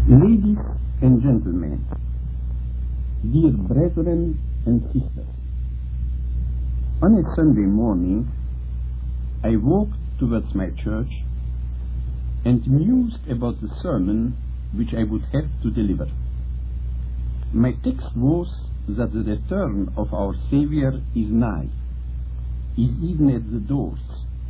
Ladies and gentlemen, dear brethren and sisters, on a Sunday morning I walked towards my church and mused about the sermon which I would have to deliver. My text was that the return of our Savior is nigh, is even at the doors.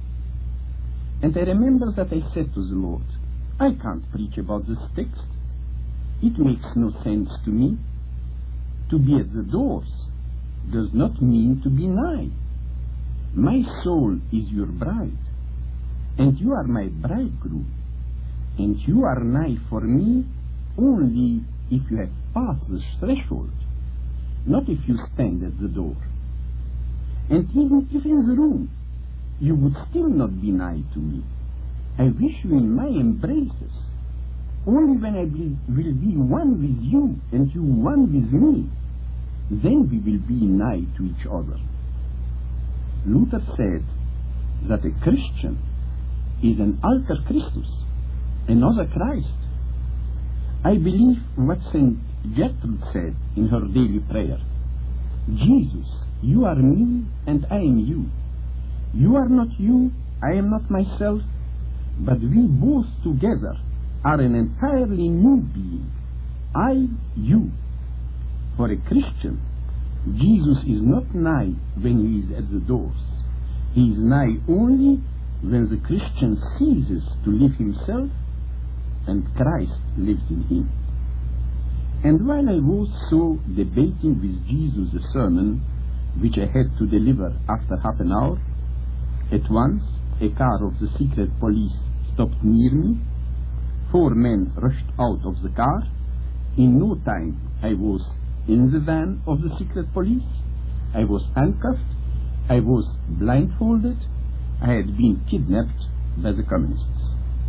And I remember that I said to the Lord, I can't preach about this text. It makes no sense to me. To be at the doors does not mean to be nigh. My soul is your bride, and you are my bridegroom, and you are nigh for me only if you have passed the threshold, not if you stand at the door. And even if in the room, you would still not be nigh to me. I wish you in my embraces. Only when I will be one with you and you one with me, then we will be nigh to each other. Luther said that a Christian is an alter Christus, another Christ. I believe what St. Gertrude said in her daily prayer. Jesus, you are me and I am you. You are not you, I am not myself, but we both together are an entirely new being. I, you. For a Christian, Jesus is not nigh when he is at the doors. He is nigh only when the Christian ceases to live himself and Christ lives in him. And while I was so debating with Jesus the sermon which I had to deliver after half an hour, at once a car of the secret police stopped near me. 4 men rushed out of the car. In no time I was in the van of the secret police. I was handcuffed. I was blindfolded. I had been kidnapped by the communists.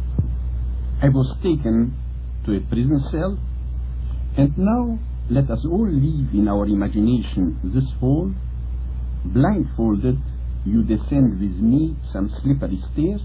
I was taken to a prison cell. And now let us all live in our imagination this hall. Blindfolded, you descend with me some slippery stairs.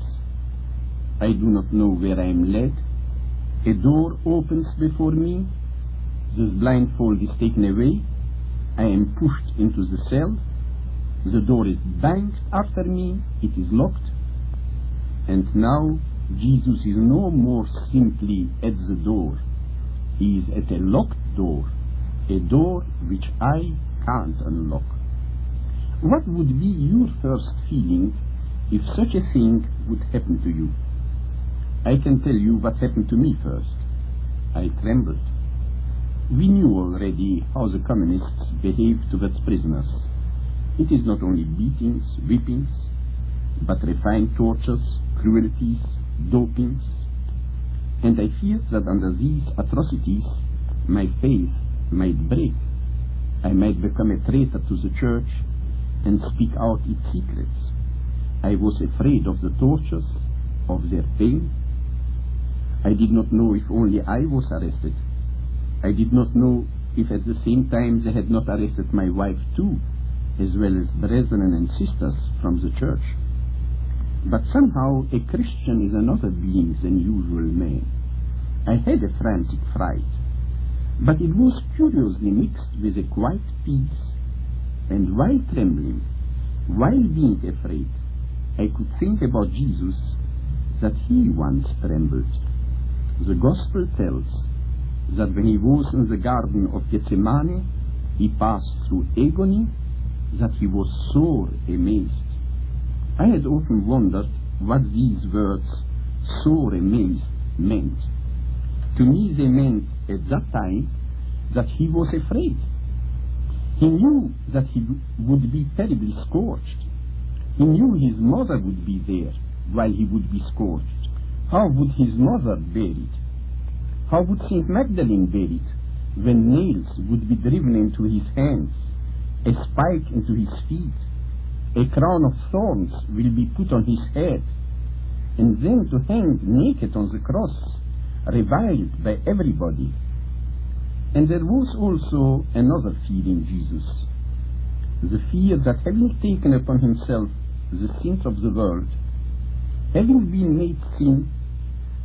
I do not know where I am led. A door opens before me. This blindfold is taken away. I am pushed into the cell. The door is banged after me. It is locked. And now Jesus is no more simply at the door. He is at a locked door, a door which I can't unlock. What would be your first feeling if such a thing would happen to you? I can tell you what happened to me first. I trembled. We knew already how the communists behave towards prisoners. It is not only beatings, whippings, but refined tortures, cruelties, dopings. And I feared that under these atrocities my faith might break. I might become a traitor to the church and speak out its secrets. I was afraid of the tortures, of their pain. I did not know if only I was arrested. I did not know if at the same time they had not arrested my wife too, as well as brethren and sisters from the church. But somehow a Christian is another being than usual man. I had a frantic fright, but it was curiously mixed with a quiet peace. And while trembling, while being afraid, I could think about Jesus, that he once trembled. The Gospel tells that when he was in the Garden of Gethsemane, he passed through agony, that he was sore amazed. I had often wondered what these words, sore amazed, meant. To me they meant at that time that he was afraid. He knew that he would be terribly scorched. He knew his mother would be there while he would be scorched. How would his mother bear it? How would St. Magdalene bear it when nails would be driven into his hands, a spike into his feet, a crown of thorns will be put on his head, and then to hang naked on the cross, reviled by everybody? And there was also another fear in Jesus, the fear that having taken upon himself the sins of the world, having been made sin,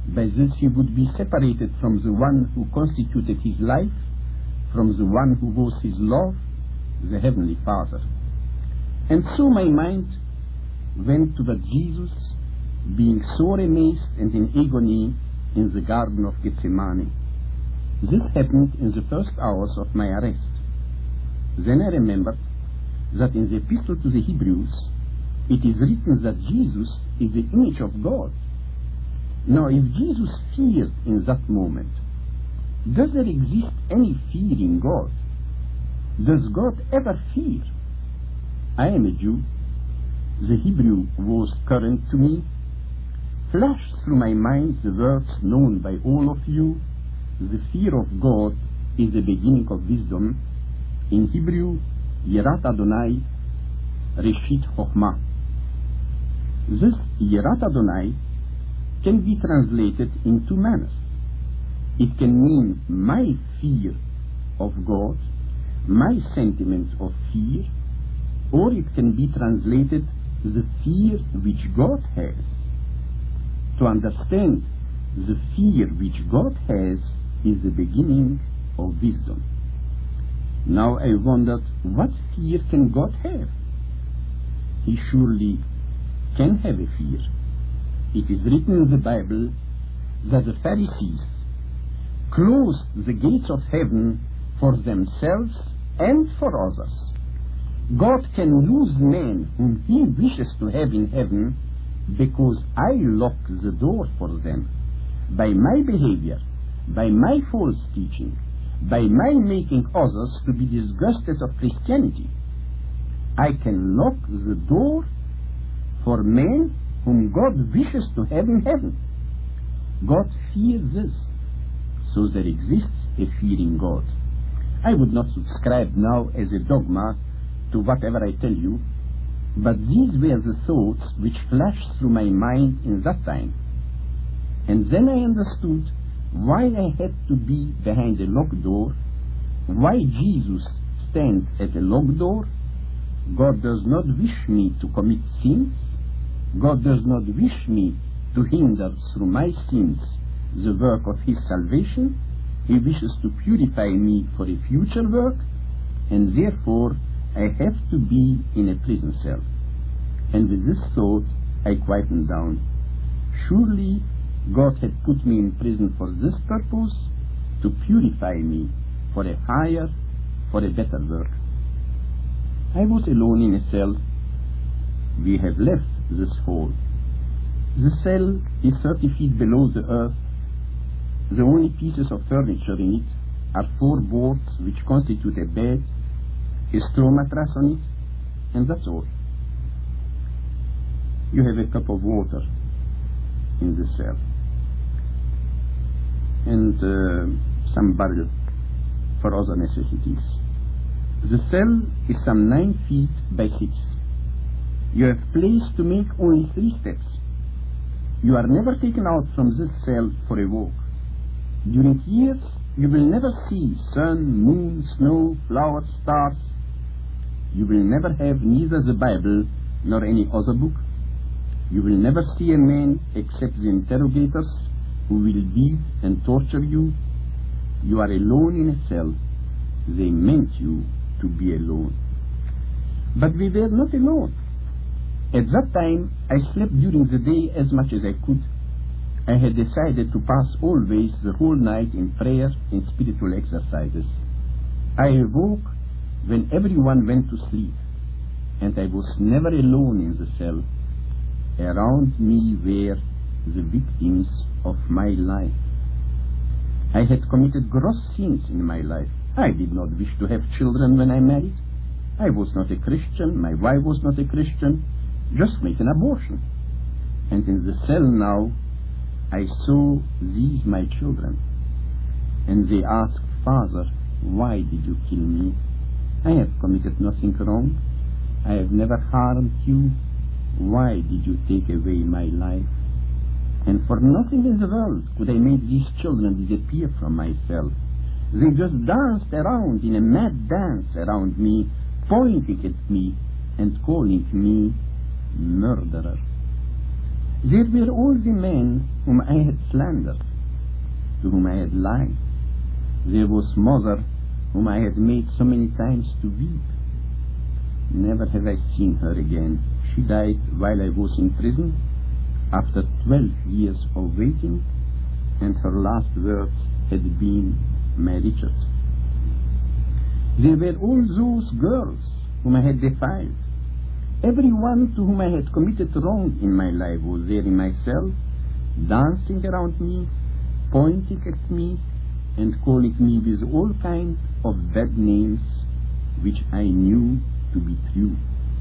By this he would be separated from the one who constituted his life, from the one who was his love, the Heavenly Father. And so my mind went toward Jesus, being sore amazed and in agony in the Garden of Gethsemane. This happened in the first hours of my arrest. Then I remembered that in the Epistle to the Hebrews, it is written that Jesus is the image of God. Now, if Jesus feared in that moment, does there exist any fear in God? Does God ever fear? I am a Jew. The Hebrew was current to me. Flashed through my mind the words known by all of you: the fear of God is the beginning of wisdom. In Hebrew, Yirat Adonai, Reshit Chochmah. This Yirat Adonai can be translated in two manners. It can mean my fear of God, my sentiments of fear, or it can be translated the fear which God has. To understand the fear which God has is the beginning of wisdom. Now I wondered, what fear can God have? He surely can have a fear. It is written in the Bible that the Pharisees closed the gates of heaven for themselves and for others. God can lose men whom he wishes to have in heaven because I lock the door for them. By my behavior, by my false teaching, by my making others to be disgusted of Christianity, I can lock the door for men whom God wishes to have in heaven. God fears this, so there exists a fear in God. I would not subscribe now as a dogma to whatever I tell you, but these were the thoughts which flashed through my mind in that time. And then I understood why I had to be behind a locked door, why Jesus stands at a locked door. God does not wish me to commit sins. God does not wish me to hinder through my sins the work of his salvation. He wishes to purify me for a future work, and therefore I have to be in a prison cell. And with this thought I quietened down. Surely God had put me in prison for this purpose, to purify me for a higher, for a better work. I was alone in a cell. We have left this hall. The cell is 30 feet below the earth. The only pieces of furniture in it are 4 boards which constitute a bed, a straw mattress on it, and that's all. You have a cup of water in the cell, and some barrel for other necessities. The cell is some 9 feet by 6. You have place to make only 3 steps. You are never taken out from this cell for a walk. During years, you will never see sun, moon, snow, flowers, stars. You will never have neither the Bible nor any other book. You will never see a man except the interrogators who will beat and torture you. You are alone in a cell. They meant you to be alone. But we were not alone. At that time, I slept during the day as much as I could. I had decided to pass always the whole night in prayer and spiritual exercises. I awoke when everyone went to sleep, and I was never alone in the cell. Around me were the victims of my life. I had committed gross sins in my life. I did not wish to have children when I married. I was not a Christian. My wife was not a Christian. Just make an abortion. And in the cell now, I saw these my children. And they asked, "Father, why did you kill me? I have committed nothing wrong. I have never harmed you. Why did you take away my life?" And for nothing in the world could I make these children disappear from my cell. They just danced around in a mad dance around me, pointing at me and calling me murderer. There were all the men whom I had slandered, to whom I had lied. There was mother whom I had made so many times to weep. Never have I seen her again. She died while I was in prison, after 12 years of waiting, and her last words had been, "My Richard." There were all those girls whom I had defiled. Every one to whom I had committed wrong in my life was there in my cell, dancing around me, pointing at me, and calling me with all kinds of bad names which I knew to be true.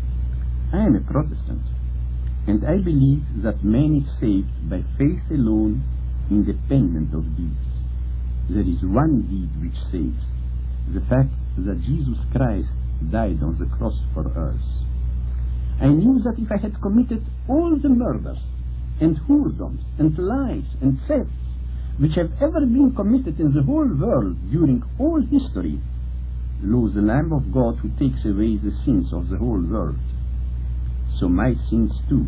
I am a Protestant, and I believe that man is saved by faith alone, independent of deeds. There is one deed which saves, the fact that Jesus Christ died on the cross for us. I knew that if I had committed all the murders and whoredoms and lies and thefts which have ever been committed in the whole world during all history, lo, the Lamb of God who takes away the sins of the whole world. So my sins too.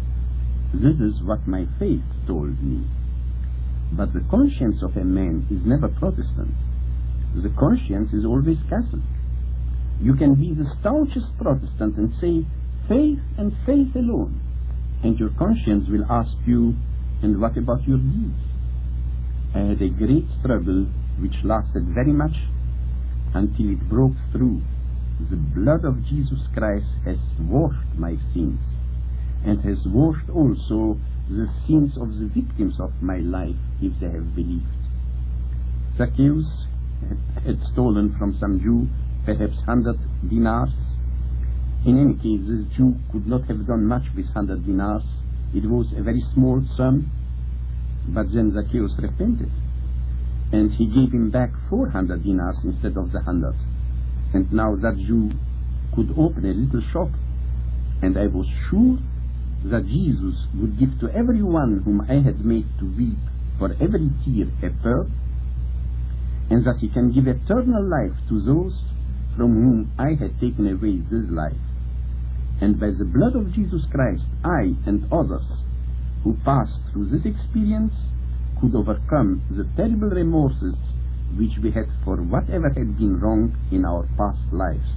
This is what my faith told me. But the conscience of a man is never Protestant. The conscience is always Catholic. You can be the staunchest Protestant and say, faith and faith alone, and your conscience will ask you, and what about your deeds? I had a great struggle which lasted very much until it broke through. The blood of Jesus Christ has washed my sins, and has washed also the sins of the victims of my life, if they have believed. Zacchaeus had stolen from some Jew perhaps 100 dinars. In any case, this Jew could not have done much with 100 dinars. It was a very small sum, but then Zacchaeus repented, and he gave him back 400 dinars instead of the 100. And now that Jew could open a little shop, and I was sure that Jesus would give to every one whom I had made to weep for every tear a pearl, and that he can give eternal life to those from whom I had taken away this life. And by the blood of Jesus Christ, I and others who passed through this experience could overcome the terrible remorses which we had for whatever had been wrong in our past lives.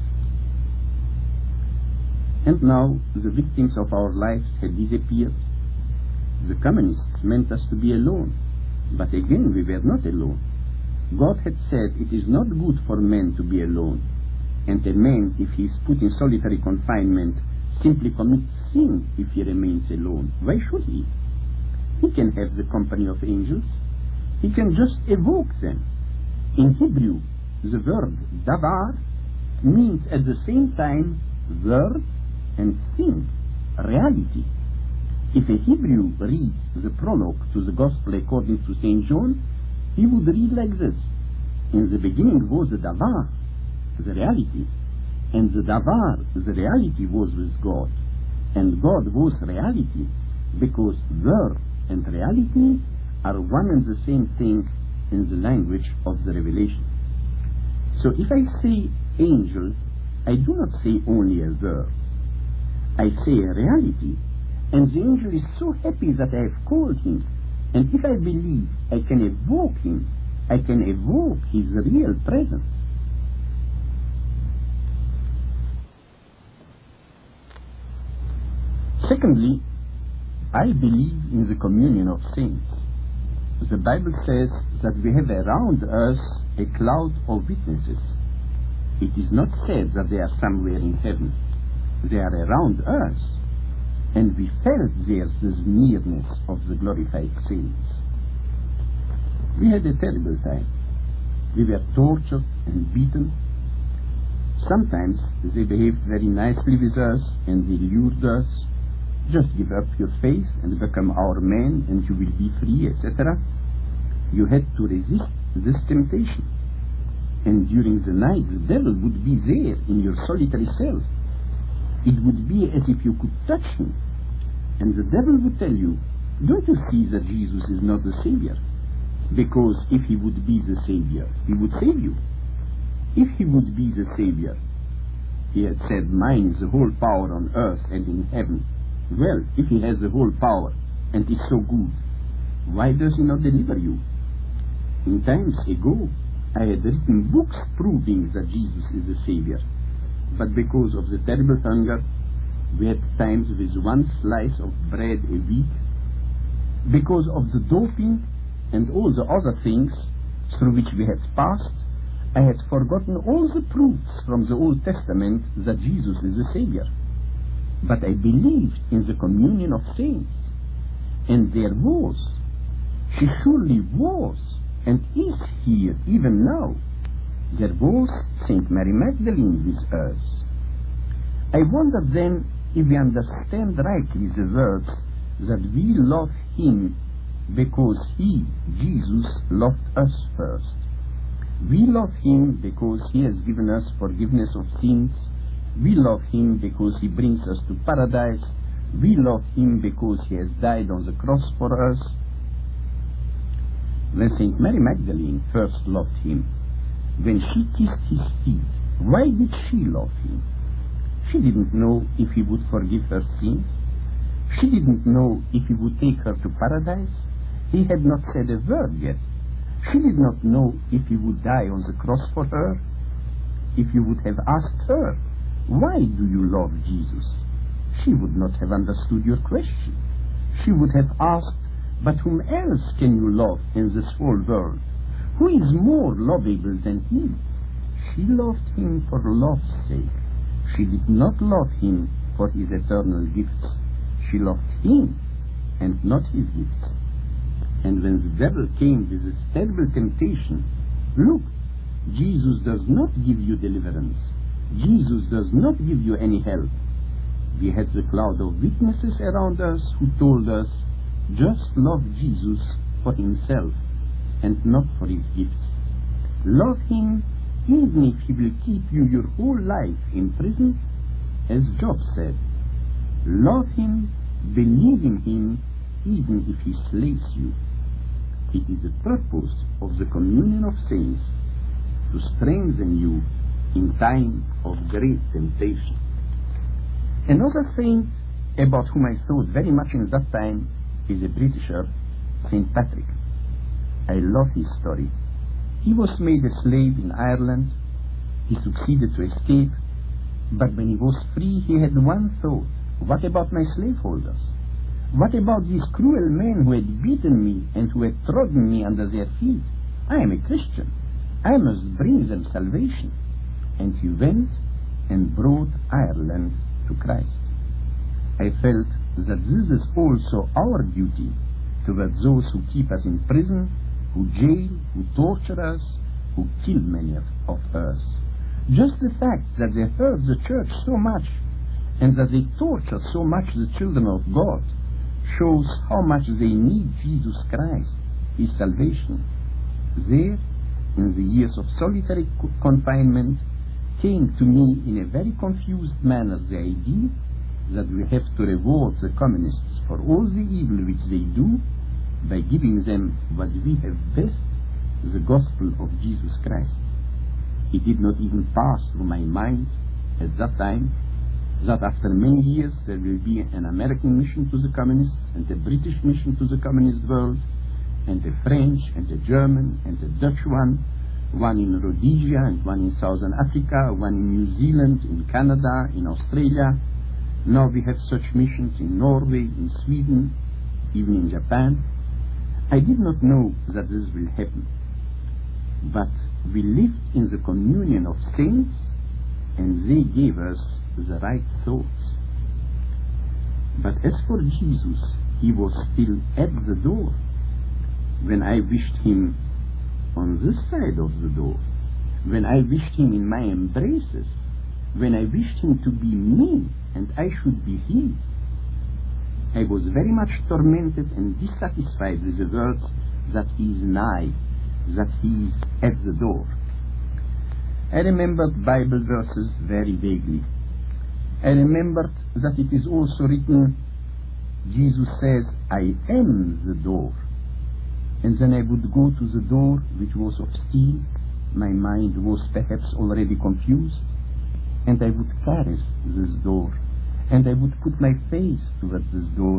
And now the victims of our lives had disappeared. The communists meant us to be alone, but again we were not alone. God had said it is not good for men to be alone, and a man, if he is put in solitary confinement, simply commits sin if he remains alone. Why should he? He can have the company of angels. He can just evoke them. In Hebrew, the word davar means at the same time word and thing, reality. If a Hebrew reads the prologue to the Gospel according to St. John, he would read like this: in the beginning was the davar, the reality, and the davar, the reality, was with God, and God was reality, because word and reality are one and the same thing in the language of the Revelation. So if I say angel, I do not say only a word. I say a reality, and the angel is so happy that I have called him, and if I believe I can evoke him, I can evoke his real presence. Secondly, I believe in the communion of saints. The Bible says that we have around us a cloud of witnesses. It is not said that they are somewhere in heaven. They are around us, and we felt there this nearness of the glorified saints. We had a terrible time. We were tortured and beaten. Sometimes they behaved very nicely with us, and they lured us. Just give up your faith and become our man, and you will be free, etc. You had to resist this temptation. And during the night, the devil would be there in your solitary cell. It would be as if you could touch him. And the devil would tell you, don't you see that Jesus is not the Savior? Because if he would be the Savior, he would save you. If he would be the Savior, he had said, mine is the whole power on earth and in heaven. Well, if he has the whole power, and is so good, why does he not deliver you? In times ago, I had written books proving that Jesus is the Savior, but because of the terrible hunger, we had times with one slice of bread a week. Because of the doping and all the other things through which we had passed, I had forgotten all the proofs from the Old Testament that Jesus is the Savior. But I believed in the communion of saints, and there was, she surely was, and is here even now, there was Saint Mary Magdalene with us. I wonder then if we understand rightly the words that we love him because he, Jesus, loved us first. We love him because he has given us forgiveness of sins. We love him because he brings us to paradise. We love him because he has died on the cross for us. When Saint Mary Magdalene first loved him, when she kissed his feet, why did she love him? She didn't know if he would forgive her sins. She didn't know if he would take her to paradise. He had not said a word yet. She did not know if he would die on the cross for her. If you would have asked her, why do you love Jesus? She would not have understood your question. She would have asked, but whom else can you love in this whole world? Who is more lovable than him? She loved him for love's sake. She did not love him for his eternal gifts. She loved him and not his gifts. And when the devil came with this terrible temptation, look, Jesus does not give you deliverance. Jesus does not give you any help. We had the cloud of witnesses around us who told us, just love Jesus for himself and not for his gifts. Love him even if he will keep you your whole life in prison, as Job said. Love him, believe in him, even if he slays you. It is the purpose of the communion of saints to strengthen you in time of great temptation. Another saint about whom I thought very much in that time is a Britisher, St. Patrick. I love his story. He was made a slave in Ireland. He succeeded to escape, but when he was free he had one thought: what about my slaveholders? What about these cruel men who had beaten me and who had trodden me under their feet? I am a Christian. I must bring them salvation. And he went and brought Ireland to Christ. I felt that this is also our duty towards those who keep us in prison, who jail, who torture us, who kill many of us. Just the fact that they hurt the church so much and that they torture so much the children of God shows how much they need Jesus Christ, his salvation. There, in the years of solitary confinement, came to me in a very confused manner the idea that we have to reward the communists for all the evil which they do by giving them what we have best, the gospel of Jesus Christ. It did not even pass through my mind at that time that after many years there will be an American mission to the communists and a British mission to the communist world, and a French and a German and a Dutch one in Rhodesia and one in Southern Africa, one in New Zealand, in Canada, in Australia. Now we have such missions in Norway, in Sweden, even in Japan. I did not know that this will happen, but we lived in the communion of saints, and they gave us the right thoughts. But as for Jesus, he was still at the door when I wished him on this side of the door, when I wished him in my embraces, when I wished him to be me and I should be he. I was very much tormented and dissatisfied with the words that he is nigh, that he is at the door. I remembered Bible verses very vaguely. I remembered that it is also written, Jesus says, I am the door. And then I would go to the door, which was of steel. My mind was perhaps already confused. And I would caress this door. And I would put my face towards this door.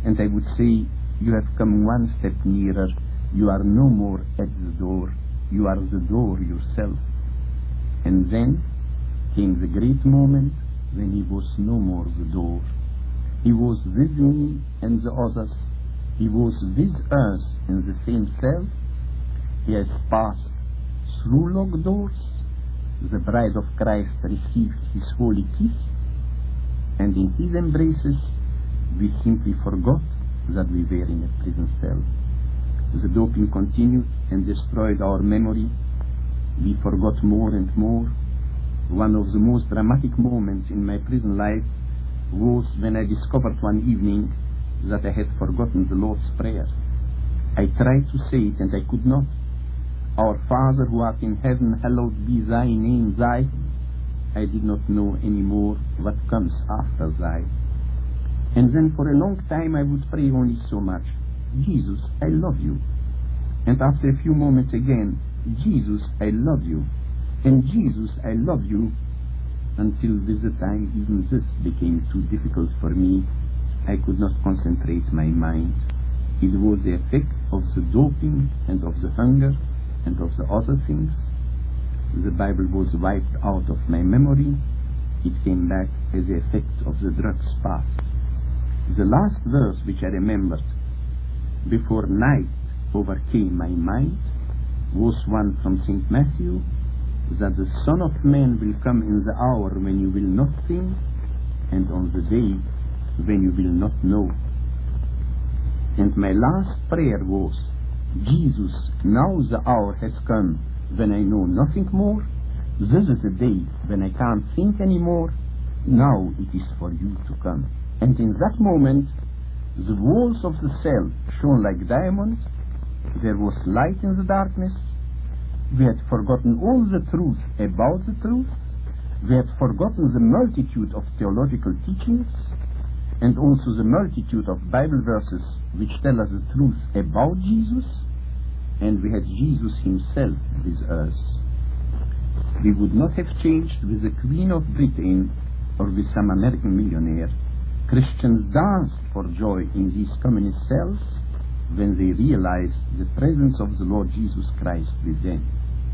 and I would say, you have come one step nearer. You are no more at the door. You are the door yourself. And then came the great moment when he was no more the door. He was with me and the others. He was with us in the same cell. He has passed through locked doors. The bride of Christ received his holy kiss, and in his embraces we simply forgot that we were in a prison cell. The doping continued and destroyed our memory. We forgot more and more. One of the most dramatic moments in my prison life was when I discovered one evening that I had forgotten the Lord's Prayer. I tried to say it and I could not. Our Father who art in heaven, hallowed be thy name, thy. I did not know anymore what comes after thy. And then for a long time I would pray only so much, Jesus, I love you. And after a few moments again, Jesus, I love you. And Jesus, I love you. Until with the time even this became too difficult for me. I could not concentrate my mind. It was the effect of the doping and of the hunger and of the other things. The Bible was wiped out of my memory. It came back as the effects of the drugs passed. The last verse which I remembered before night overcame my mind was one from St. Matthew, that the Son of Man will come in the hour when you will not think, and on the day when you will not know. And my last prayer was, Jesus, now the hour has come when I know nothing more. This is the day when I can't think anymore. Now it is for you to come. And in that moment, the walls of the cell shone like diamonds. There was light in the darkness. We had forgotten all the truth about the truth. We had forgotten the multitude of theological teachings and also the multitude of Bible verses which tell us the truth about Jesus. And we had Jesus himself with us. We would not have changed with the Queen of Britain or with some American millionaire. Christians danced for joy in these communist cells when they realized the presence of the Lord Jesus Christ with them.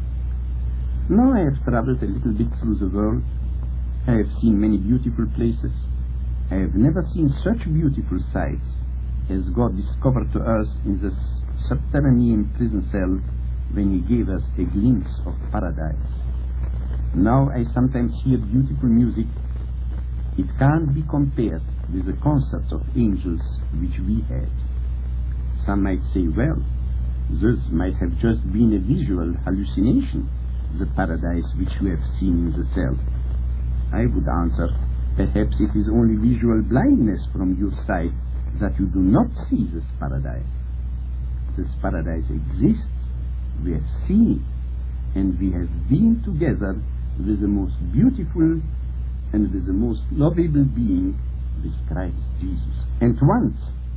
Now I have traveled a little bit through the world. I have seen many beautiful places. I have never seen such beautiful sights as God discovered to us in the subterranean prison cell when he gave us a glimpse of paradise. Now I sometimes hear beautiful music. It can't be compared with the concerts of angels which we had. Some might say, well, this might have just been a visual hallucination, the paradise which you have seen in the cell. I would answer, perhaps it is only visual blindness from your side that you do not see this paradise. This paradise exists, we have seen it, and we have been together with the most beautiful and with the most lovable being, with Christ Jesus. And once,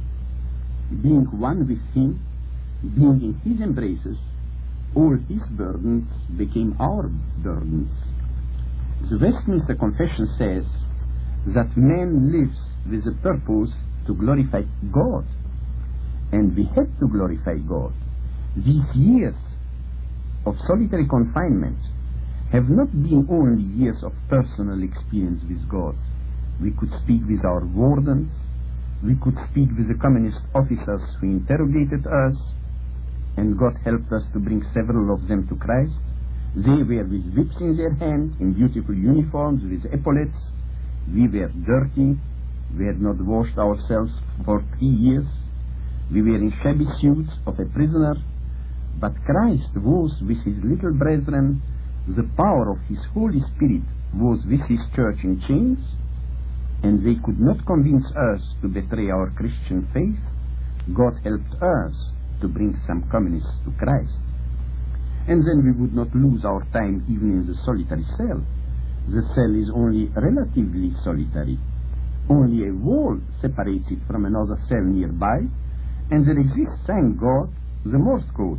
being one with him, being in his embraces, all his burdens became our burdens. The Westminster Confession says that man lives with a purpose to glorify God, and we have to glorify God. These years of solitary confinement have not been only years of personal experience with God. We could speak with our wardens, we could speak with the communist officers who interrogated us, and God helped us to bring several of them to Christ. They were with whips in their hands, in beautiful uniforms, with epaulets. We were dirty. We had not washed ourselves for 3 years. We were in shabby suits of a prisoner. But Christ was with his little brethren. The power of his Holy Spirit was with his church in chains, and they could not convince us to betray our Christian faith. God helped us to bring some communists to Christ. And then we would not lose our time even in the solitary cell. The cell is only relatively solitary. Only a wall separates it from another cell nearby, and there exists, thank God, the Morse code.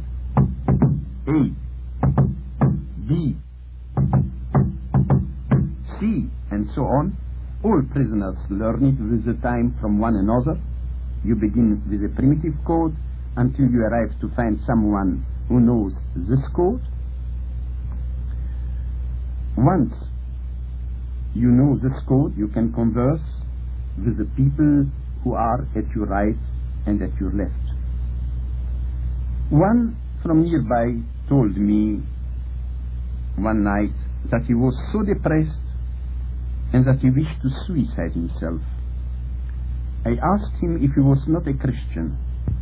A, B, C, and so on. All prisoners learn it with the time from one another. You begin with a primitive code until you arrive to find someone who knows this code. Once you know this code, you can converse with the people who are at your right and at your left. One from nearby told me one night that he was so depressed and that he wished to suicide himself. I asked him if he was not a Christian.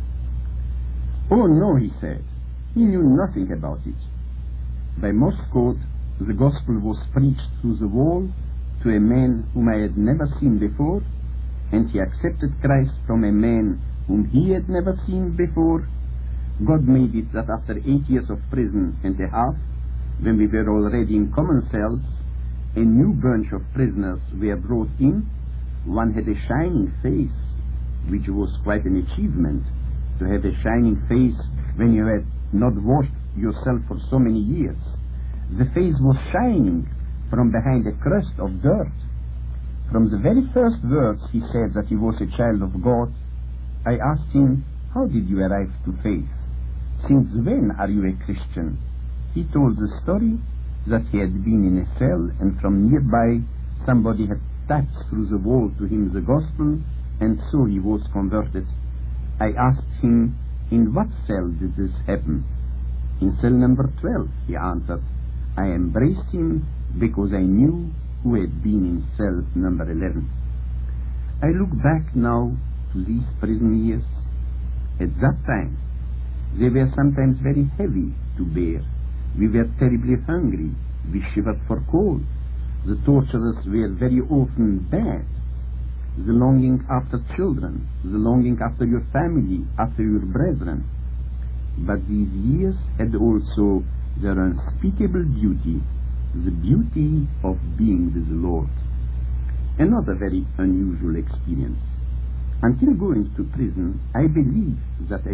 Oh no, he said. He knew nothing about it. By Morse code, the gospel was preached through the wall to a man whom I had never seen before, and he accepted Christ from a man whom he had never seen before. God made it that after 8 years of prison and a half, when we were already in common cells, a new bunch of prisoners were brought in. One had a shining face, which was quite an achievement, to have a shining face when you had not washed yourself for so many years. The face was shining from behind a crust of dirt. From the very first words he said that he was a child of God, I asked him, how did you arrive to faith? Since when are you a Christian? He told the story that he had been in a cell, and from nearby somebody had tapped through the wall to him the gospel, and so he was converted. I asked him, in what cell did this happen? In cell number 12, he answered. I embraced him because I knew who had been in cell number 11. I look back now to these prison years. At that time, they were sometimes very heavy to bear. We were terribly hungry. We shivered for cold. The torturers were very often bad. The longing after children, the longing after your family, after your brethren. But these years had also their unspeakable beauty, the beauty of being with the Lord. Another very unusual experience. Until going to prison, I believed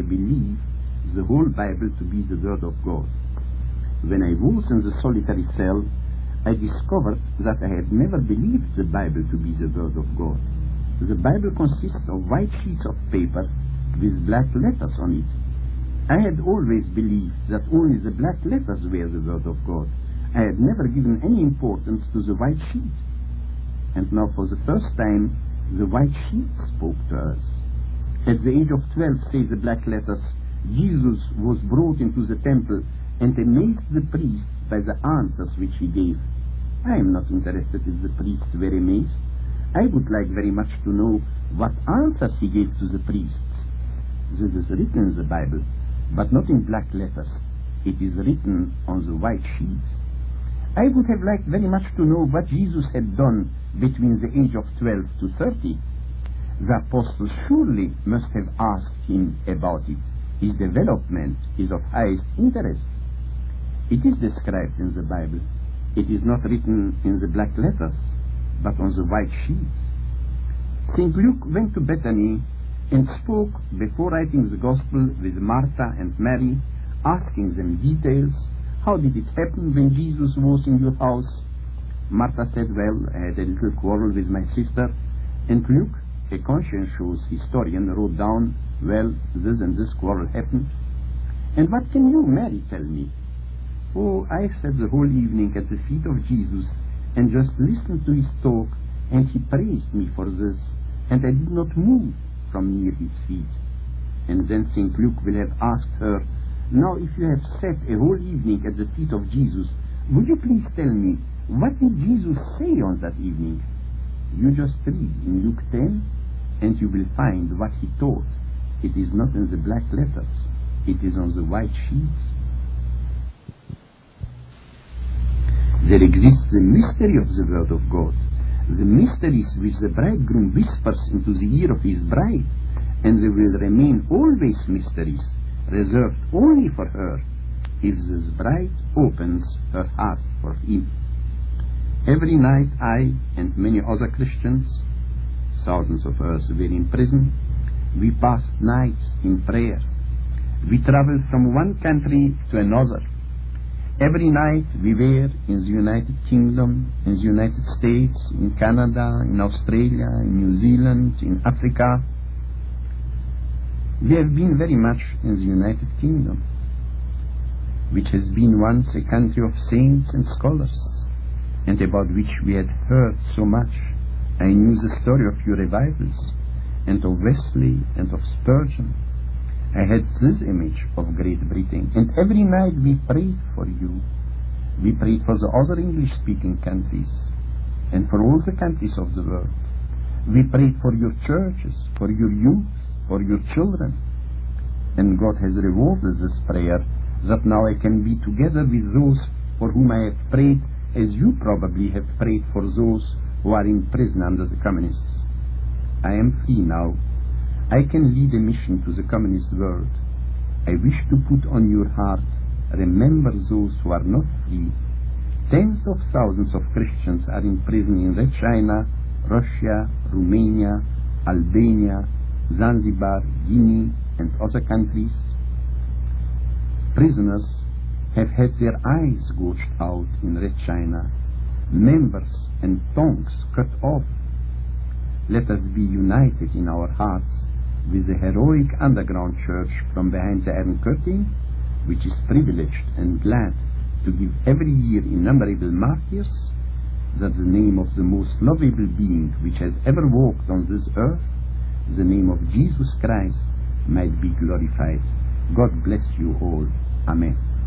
the whole Bible to be the Word of God. When I was in the solitary cell, I discovered that I had never believed the Bible to be the Word of God. The Bible consists of white sheets of paper with black letters on it. I had always believed that only the black letters were the Word of God. I had never given any importance to the white sheet. And now for the first time, the white sheet spoke to us. At the age of 12, say the black letters, Jesus was brought into the temple and amazed the priests by the answers which he gave. I am not interested if the priests were amazed. I would like very much to know what answers he gave to the priests. This is written in the Bible, but not in black letters. It is written on the white sheet. I would have liked very much to know what Jesus had done between the age of 12 to 30. The apostles surely must have asked him about it. His development is of highest interest. It is described in the Bible. It is not written in the black letters, but on the white sheets. St. Luke went to Bethany and spoke before writing the Gospel with Martha and Mary, asking them details. How did it happen when Jesus was in your house? Martha said, well, I had a little quarrel with my sister. And Luke, a conscientious historian, wrote down, well, this and this quarrel happened. And what can you, Mary, tell me? Oh, I sat the whole evening at the feet of Jesus and just listened to his talk, and he praised me for this, and I did not move from near his feet. And then St. Luke will have asked her, now if you have sat a whole evening at the feet of Jesus, would you please tell me, what did Jesus say on that evening? You just read in Luke 10, and you will find what he taught. It is not in the black letters. It is on the white sheets. There exists the mystery of the Word of God, the mysteries which the bridegroom whispers into the ear of his bride, and they will remain always mysteries, reserved only for her, if this bride opens her heart for him. Every night I and many other Christians, thousands of us were in prison, we passed nights in prayer. We traveled from one country to another. Every night we were in the United Kingdom, in the United States, in Canada, in Australia, in New Zealand, in Africa. We have been very much in the United Kingdom, which has been once a country of saints and scholars, and about which we had heard so much. I knew the story of your revivals, and of Wesley, and of Spurgeon. I had this image of Great Britain, and every night we prayed for you. We prayed for the other English-speaking countries, and for all the countries of the world. We prayed for your churches, for your youth, for your children. And God has rewarded this prayer, that now I can be together with those for whom I have prayed, as you probably have prayed for those who are in prison under the communists. I am free now. I can lead a mission to the communist world. I wish to put on your heart, remember those who are not free. Tens of thousands of Christians are in prison in Red China, Russia, Romania, Albania, Zanzibar, Guinea, and other countries. Prisoners have had their eyes gouged out in Red China, members and tongues cut off. Let us be united in our hearts with the heroic underground church from behind the Iron Curtain, which is privileged and glad to give every year innumerable martyrs, that the name of the most lovable being which has ever walked on this earth, the name of Jesus Christ, might be glorified. God bless you all. Amen.